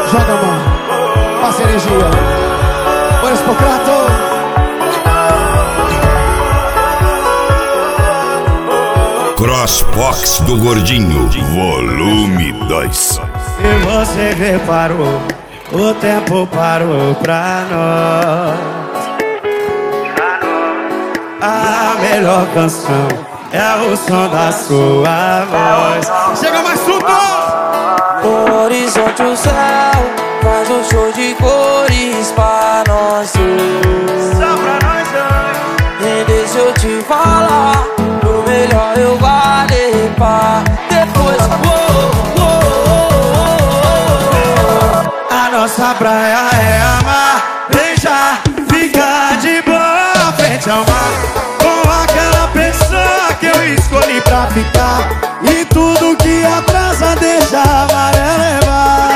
Joga, mano. Passa energia. Bora, Espocrato. Crossbox do Gordinho, volume 2. Se você reparou, o tempo parou pra nós. A melhor canção é o som da sua voz. Chega mais tudo. No horizonte o céu faz um show de cores pra nós dois. Só pra nós dois. E deixa eu te falar, o melhor eu guardei pra depois. A nossa praia é amar, beijar, ficar de boa frente ao mar, com aquela pessoa que eu escolhi pra ficar. E tudo que atrasa deixa a maré levar.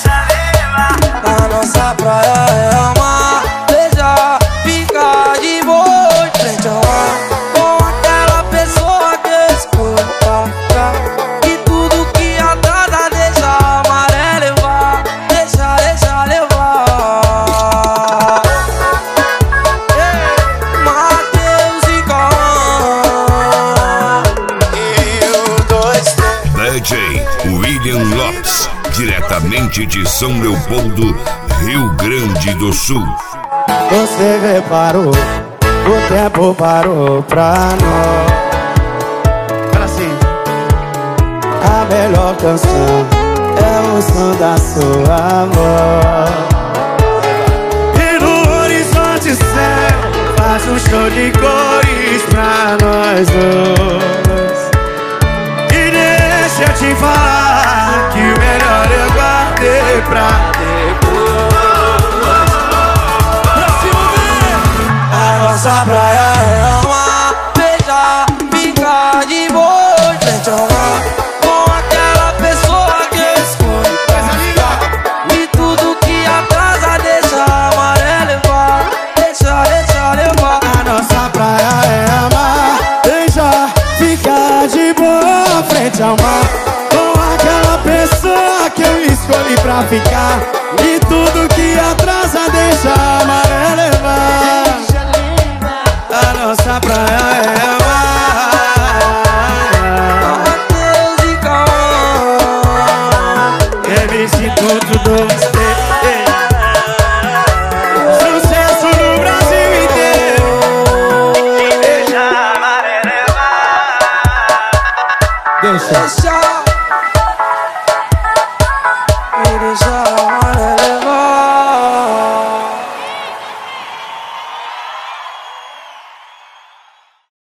A nossa praia é amar, beijar, ficar de boa frente ao mar, com aquela pessoa que eu escolhi pra ficar. E tudo que atrasa deixa a maré levar. Deixa levar. Mateus e Cauã. DJ William Lopes, diretamente de São Leopoldo, Rio Grande do Sul. Você reparou, o tempo parou pra nós. Fala assim. A melhor canção é o som da sua voz. E no horizonte céu faz um show de cores pra nós dois. E deixa eu te falar que o melhor eu guardei pra depois. A nossa praia é amar, beijar, ficar de boa em frente ao mar, com aquela pessoa que eu escolhi pra ficar. E tudo que atrasa deixa a maré levar. Deixa levar. A nossa praia é amar, beijar, ficar de boa frente ao mar, com aquela pessoa que eu escolhi pra ficar. E tudo que atrasa deixa a maré levar. A nossa praia